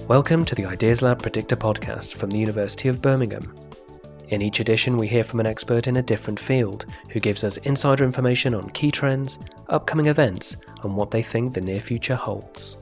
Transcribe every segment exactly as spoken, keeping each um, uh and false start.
Welcome to the Ideas Lab Predictor podcast from the University of Birmingham. In each edition, we hear from an expert in a different field who gives us insider information on key trends, upcoming events, and what they think the near future holds.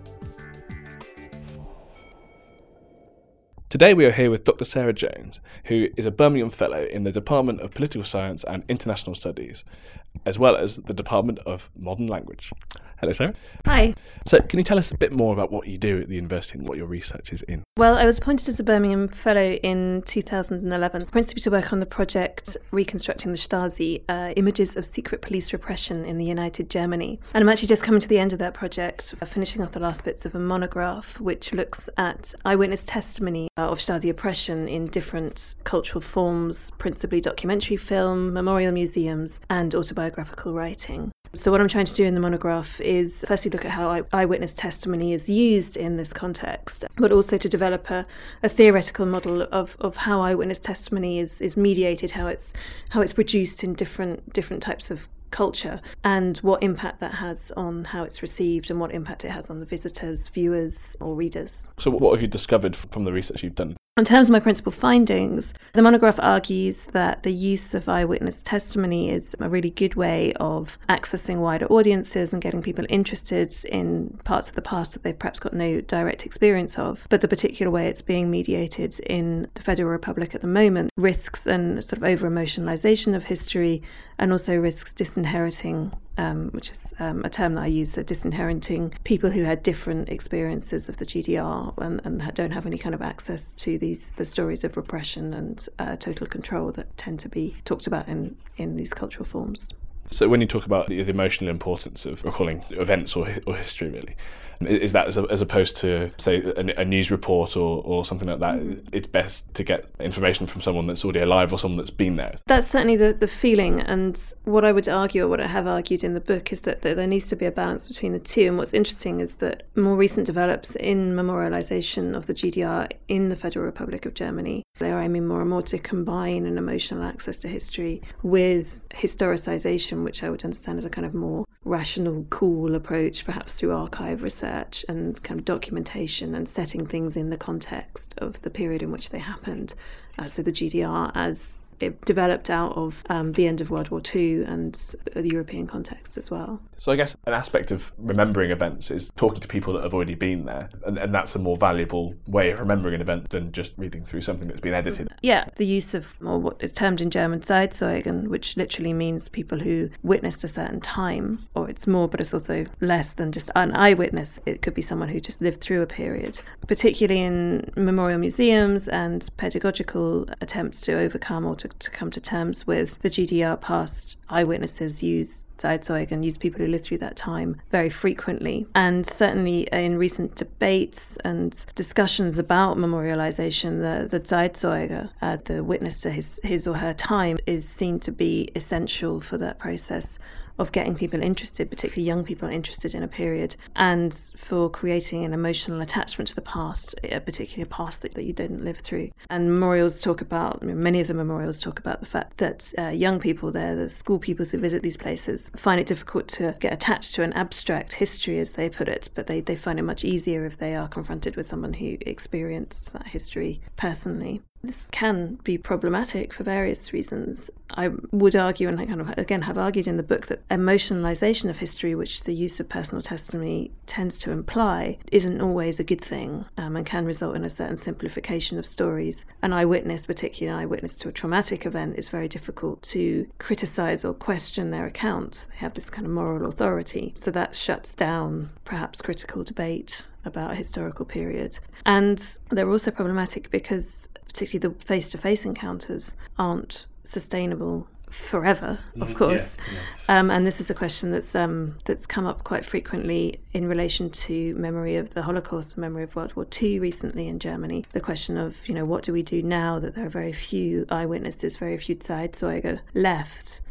Today we are here with Doctor Sarah Jones, who is a Birmingham Fellow in the Department of Political Science and International Studies, as well as the Department of Modern Language. Hello, Sarah. Hi. So can you tell us a bit more about what you do at the university and what your research is in? Well, I was appointed as a Birmingham Fellow in two thousand eleven, principally to work on the project Reconstructing the Stasi, uh, Images of Secret Police Repression in the United Germany. And I'm actually just coming to the end of that project, uh, finishing off the last bits of a monograph which looks at eyewitness testimony uh, of Stasi oppression in different cultural forms, principally documentary film, memorial museums, and autobiographical writing. So what I'm trying to do in the monograph is firstly look at how eye- eyewitness testimony is used in this context, but also to develop a, a theoretical model of, of how eyewitness testimony is, is mediated, how it's how it's produced in different different types of culture, and what impact that has on how it's received and what impact it has on the visitors, viewers, or readers. So what have you discovered from the research you've done? In terms of my principal findings, the monograph argues that the use of eyewitness testimony is a really good way of accessing wider audiences and getting people interested in parts of the past that they've perhaps got no direct experience of. But the particular way it's being mediated in the Federal Republic at the moment risks an sort of over-emotionalisation of history and also risks disinheriting, um, which is um, a term that I use, so disinheriting people who had different experiences of the G D R and, and don't have any kind of access to these the stories of repression and uh, total control that tend to be talked about in, in these cultural forms. So when you talk about the, the emotional importance of recalling events or or history, really, is that as, a, as opposed to, say, a, a news report or, or something like that, it's best to get information from someone that's already alive or someone that's been there? That's certainly the, the feeling, and what I would argue, or what I have argued in the book, is that, that there needs to be a balance between the two. And what's interesting is that more recent develops in memorialisation of the G D R in the Federal Republic of Germany. They are aiming more and more to combine an emotional access to history with historicisation, which I would understand as a kind of more rational, cool approach, perhaps through archive research and kind of documentation and setting things in the context of the period in which they happened. Uh, so the G D R as it developed out of um, the end of World War Two and the European context as well. So I guess an aspect of remembering events is talking to people that have already been there, and, and that's a more valuable way of remembering an event than just reading through something that's been edited. Yeah, the use of or what is termed in German Zeitzeugen, which literally means people who witnessed a certain time, or it's more but it's also less than just an eyewitness. It could be someone who just lived through a period, particularly in memorial museums and pedagogical attempts to overcome or to, to come to terms with the G D R past. Eyewitnesses use Zeitzeugen, use people who lived through that time very frequently. And certainly in recent debates and discussions about memorialisation, the, the Zeitzeuge, uh, the witness to his, his or her time, is seen to be essential for that process of getting people interested, particularly young people interested in a period, and for creating an emotional attachment to the past, a particular past that, that you didn't live through. And memorials talk about, I mean, many of the memorials talk about the fact that uh, young people there, the school pupils who visit these places, find it difficult to get attached to an abstract history, as they put it, but they, they find it much easier if they are confronted with someone who experienced that history personally. This can be problematic for various reasons. I would argue, and I kind of again have argued in the book, that emotionalisation of history, which the use of personal testimony tends to imply, isn't always a good thing, um, and can result in a certain simplification of stories. An eyewitness, particularly an eyewitness to a traumatic event, is very difficult to criticise or question their account. They have this kind of moral authority. So that shuts down perhaps critical debate about a historical period. And they're also problematic because particularly the face-to-face encounters aren't sustainable forever, of course. Yeah, yeah. Um, and this is a question that's um, that's come up quite frequently in relation to memory of the Holocaust, memory of World War Two recently in Germany. The question of, you know, what do we do now that there are very few eyewitnesses, very few Zeitzeuge left?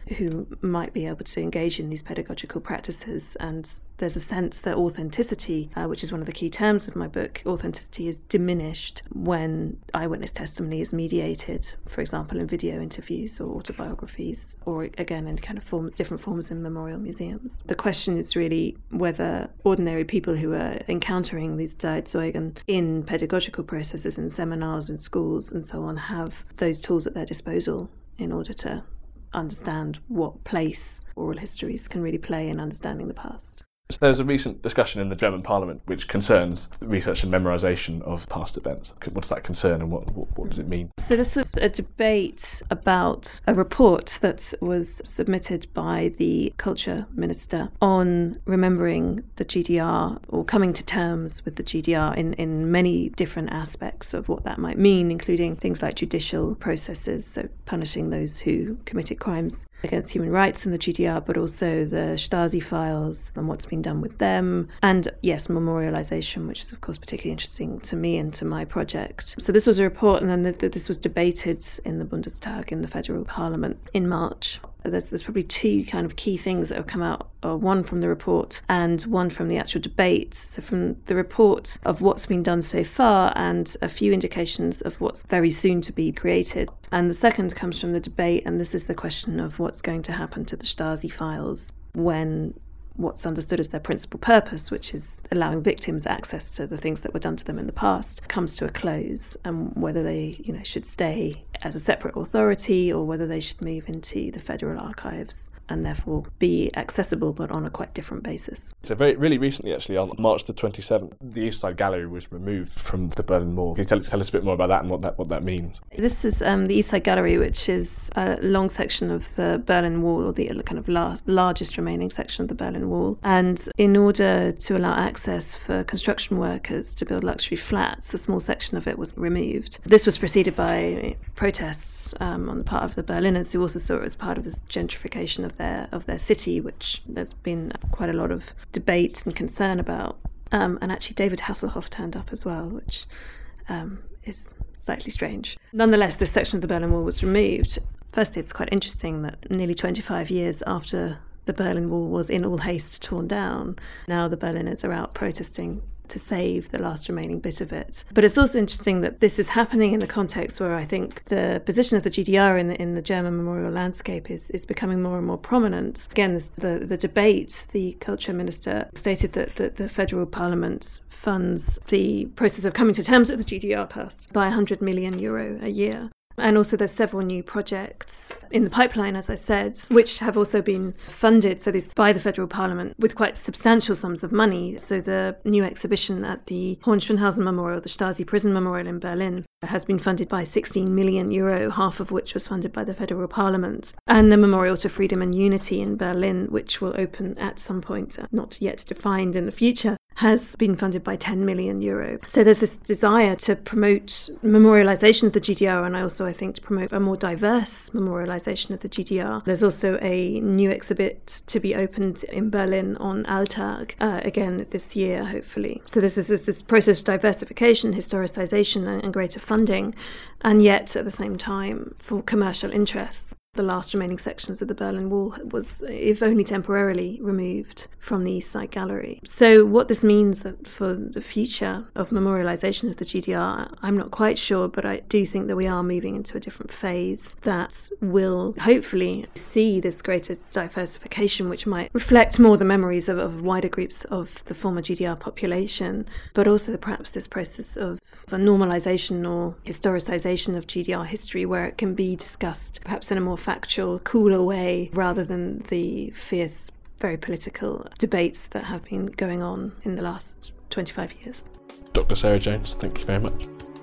who might be able to engage in these pedagogical practices. And there's a sense that authenticity, uh, which is one of the key terms of my book, authenticity is diminished when eyewitness testimony is mediated, for example, in video interviews or autobiographies, or again in kind of form, different forms in memorial museums. The question is really whether ordinary people who are encountering these Zeitzeugen in pedagogical processes, in seminars and schools and so on, have those tools at their disposal in order to understand what place oral histories can really play in understanding the past. So there's a recent discussion in the German Parliament which concerns research and memorisation of past events. What does that concern, and what, what, what does it mean? So this was a debate about a report that was submitted by the Culture Minister on remembering the G D R, or coming to terms with the G D R in, in many different aspects of what that might mean, including things like judicial processes, so punishing those who committed crimes against human rights in the G D R, but also the Stasi files and what's been done with them. And yes, memorialisation, which is of course particularly interesting to me and to my project. So this was a report, and then the, the, this was debated in the Bundestag, in the Federal Parliament, in March. There's, there's probably two kind of key things that have come out, uh, one from the report and one from the actual debate. So from the report of what's been done so far and a few indications of what's very soon to be created. And the second comes from the debate, and this is the question of what's going to happen to the Stasi files when what's understood as their principal purpose, which is allowing victims access to the things that were done to them in the past, comes to a close, and whether they, you know, should stay as a separate authority or whether they should move into the federal archives and therefore be accessible but on a quite different basis. So very really recently, actually, on March the twenty-seventh, the East Side Gallery was removed from the Berlin Wall. Can you tell, tell us a bit more about that and what that what that means? This is um, the East Side Gallery, which is a long section of the Berlin Wall, or the kind of last, largest remaining section of the Berlin Wall. And in order to allow access for construction workers to build luxury flats, a small section of it was removed. This was preceded by protests Um, on the part of the Berliners, who also saw it as part of this gentrification of their of their city, which there's been quite a lot of debate and concern about. Um, and actually David Hasselhoff turned up as well, which um, is slightly strange. Nonetheless, this section of the Berlin Wall was removed. Firstly, it's quite interesting that nearly twenty-five years after the Berlin Wall was in all haste torn down, now the Berliners are out protesting to save the last remaining bit of it. But it's also interesting that this is happening in the context where I think the position of the G D R in the, in the German memorial landscape is, is becoming more and more prominent. Again, this, the, the debate, the culture minister stated that, that the federal parliament funds the process of coming to terms with the G D R past by one hundred million euro a year. And also there's several new projects in the pipeline, as I said, which have also been funded, so this by the federal parliament, with quite substantial sums of money. So the new exhibition at the Hohenschönhausen Memorial, the Stasi Prison Memorial in Berlin, has been funded by sixteen million euro, half of which was funded by the federal parliament. And the Memorial to Freedom and Unity in Berlin, which will open at some point, not yet defined in the future, has been funded by ten million euro. So there's this desire to promote memorialisation of the G D R, and I also, I think, to promote a more diverse memorialisation of the G D R. There's also a new exhibit to be opened in Berlin on Alltag, uh, again this year, hopefully. So there's this, this, this process of diversification, historicisation and, and greater funding, and yet at the same time for commercial interests. The last remaining sections of the Berlin Wall was, if only temporarily, removed from the East Side Gallery. So what this means for the future of memorialisation of the G D R, I'm not quite sure, but I do think that we are moving into a different phase that will hopefully see this greater diversification, which might reflect more the memories of, of wider groups of the former G D R population, but also perhaps this process of a normalisation or historicisation of G D R history, where it can be discussed perhaps in a more factual, cooler way, rather than the fierce, very political debates that have been going on in the last twenty-five years. Doctor Sarah Jones, thank you very much.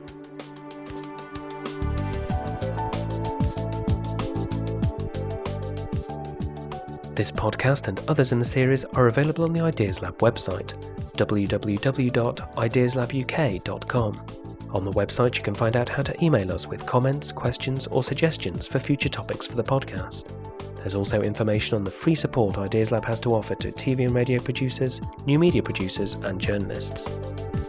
This podcast and others in the series are available on the Ideas Lab website, w w w dot ideas lab u k dot com. On the website you can find out how to email us with comments, questions or suggestions for future topics for the podcast. There's also information on the free support Ideas Lab has to offer to T V and radio producers, new media producers and journalists.